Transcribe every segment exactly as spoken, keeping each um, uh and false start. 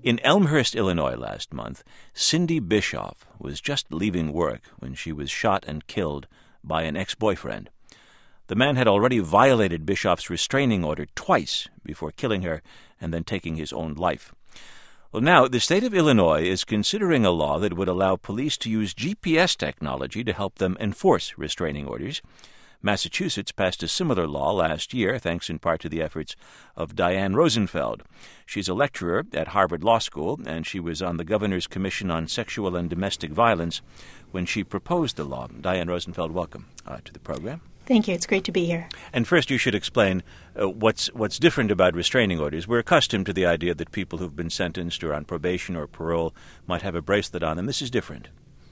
In Elmhurst, Illinois last month, Cindy Bischoff was just leaving work when she was shot and killed by an ex-boyfriend. The man had already violated Bischoff's restraining order twice before killing her and then taking his own life. Well, now, the state of Illinois is considering a law that would allow police to use G P S technology to help them enforce restraining orders. Massachusetts passed a similar law last year, thanks in part to the efforts of Diane Rosenfeld. She's a lecturer at Harvard Law School, and she was on the Governor's Commission on Sexual and Domestic Violence when she proposed the law. Diane Rosenfeld, welcome uh, to the program. Thank you. It's great to be here. And first, you should explain uh, what's what's different about restraining orders. We're accustomed to the idea that people who've been sentenced or on probation or parole might have a bracelet on them. This is different.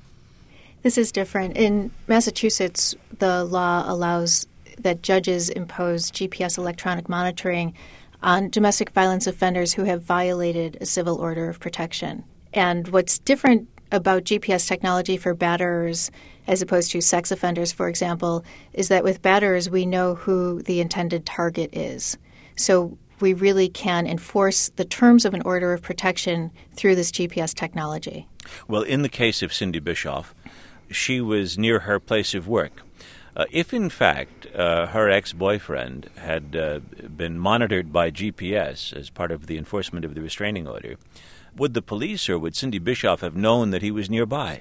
This is different. In Massachusetts, the law allows that judges impose G P S electronic monitoring on domestic violence offenders who have violated a civil order of protection. And what's different about G P S technology for batterers as opposed to sex offenders, for example, is that with batterers, we know who the intended target is. So we really can enforce the terms of an order of protection through this G P S technology. Well, in the case of Cindy Bischoff, she was near her place of work. Uh, if, in fact, uh, her ex-boyfriend had uh, been monitored by G P S as part of the enforcement of the restraining order, would the police or would Cindy Bischoff have known that he was nearby?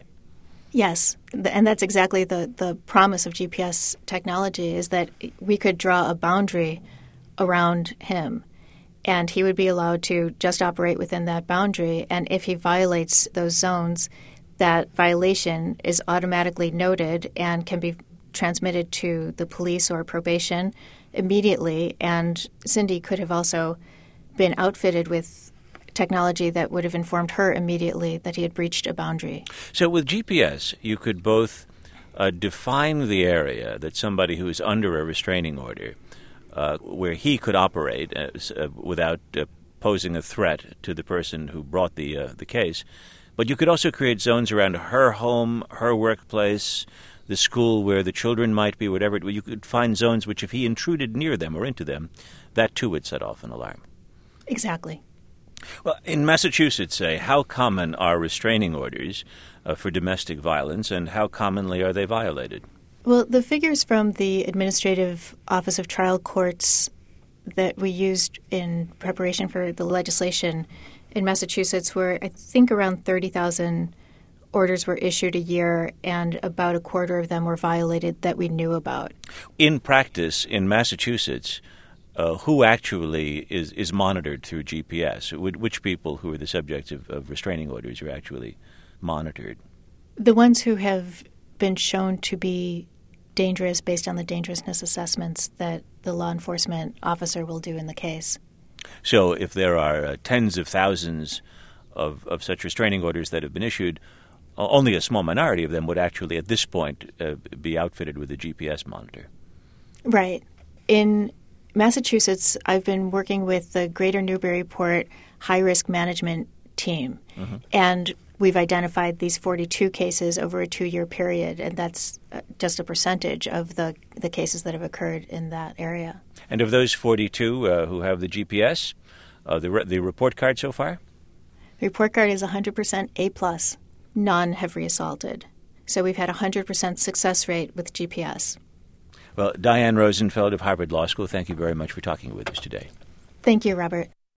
Yes, and that's exactly the, the promise of G P S technology, is that we could draw a boundary around him, and he would be allowed to just operate within that boundary. And if he violates those zones, that violation is automatically noted and can be transmitted to the police or probation immediately. And Cindy could have also been outfitted with technology that would have informed her immediately that he had breached a boundary. So with G P S, you could both uh, define the area that somebody who is under a restraining order, uh, where he could operate uh, uh, without uh, posing a threat to the person who brought the uh, the case, but you could also create zones around her home, her workplace, the school where the children might be, whatever. You could find zones which, if he intruded near them or into them, that too would set off an alarm. Exactly. Well, in Massachusetts, say, how common are restraining orders uh, for domestic violence, and how commonly are they violated? Well, the figures from the Administrative Office of Trial Courts that we used in preparation for the legislation in Massachusetts were, I think, around thirty thousand orders were issued a year, and about a quarter of them were violated that we knew about. In practice, in Massachusetts, Uh, who actually is, is monitored through G P S? Which people who are the subjects of, of restraining orders are actually monitored? The ones who have been shown to be dangerous based on the dangerousness assessments that the law enforcement officer will do in the case. So if there are uh, tens of thousands of, of such restraining orders that have been issued, uh, only a small minority of them would actually at this point uh, be outfitted with a G P S monitor. Right. In Massachusetts, I've been working with the Greater Newburyport High-Risk Management Team, mm-hmm. and we've identified these forty-two cases over a two-year period, and that's just a percentage of the, the cases that have occurred in that area. And of those forty-two uh, who have the G P S, uh, the, re- the report card so far? The report card is one hundred percent A plus. None have reassaulted. So we've had a one hundred percent success rate with G P S. Well, Diane Rosenfeld of Harvard Law School, thank you very much for talking with us today. Thank you, Robert.